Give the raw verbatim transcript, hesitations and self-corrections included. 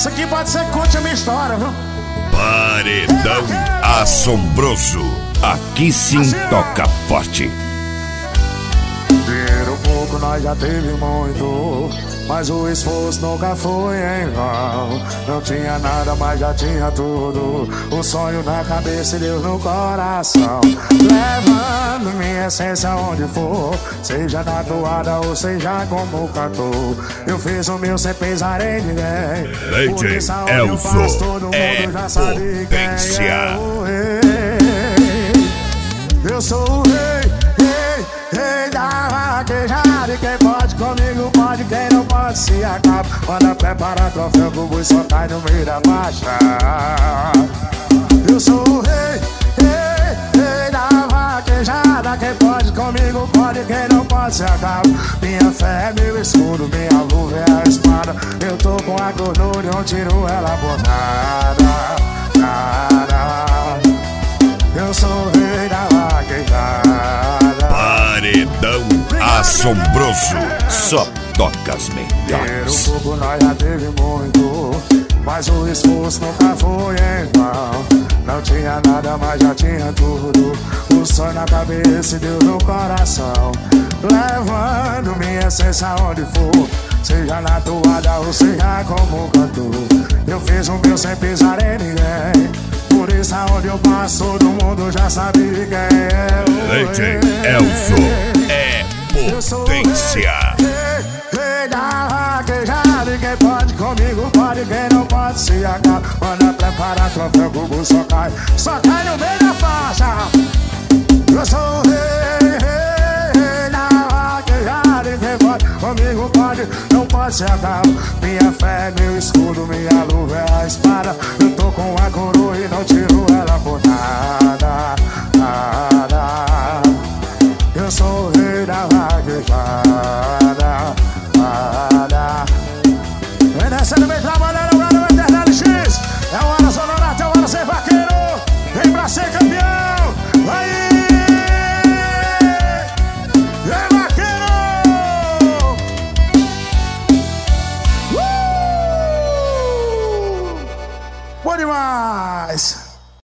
Isso aqui pode ser que conte a minha história, viu? Paredão assombroso. Aqui sim toca forte. Dinheiro pouco nós já teve muito, mas o esforço nunca foi em vão. Não tinha nada, mas já tinha tudo. O sonho na cabeça e Deus no coração. Levando minha essência onde for, seja na toada ou seja como cantor. Eu fiz o meu sem pensar em ninguém. D J Elzo, todo mundo é já sabe potência. É o rei. Eu sou o rei, rei, rei da vaquejada. E quem pode comigo pode, quem não pode se acaba. Manda preparar troféu que o boi só cai no meio da faixa. Eu sou o rei, rei, rei da vaquejada. Quem pode comigo pode, quem não pode se acaba. Minha fé é meu escudo, minha luva é a espada. Eu tô com a gordura e eu tiro ela por nada, nada. Eu sou o rei da vaquejada. Paredão assombroso. Só toca as melhores. Dinheiro pouco nós já teve muito, mas o esforço nunca foi em vão. Não tinha nada, mas já tinha tudo. O sonho na cabeça e Deus no coração. Levando minha essência onde for, seja na toada ou seja como cantor. Eu fiz o meu sem pisar em ninguém. Por isso aonde eu passo todo mundo já sabe quem é o D J Elzo é potência. Rei, rei da vaquejada. E quem pode comigo pode, quem não pode se acaba. Manda preparar troféu que o boi só cai, só cai no meio da faixa. Eu sou o rei, rei, rei da vaquejada. E quem pode comigo pode, não pode se acaba. Minha fé é meu escudo, minha luva é a espada. Eu tô com a coroa e não tiro ela por nada, nada. Eu sou o rei da vaquejada, nada. Vem descendo, vem trabalhando, agora vai Eternal X. É uma hora sonora, é uma hora sem vaqueiro. Vem pra seca.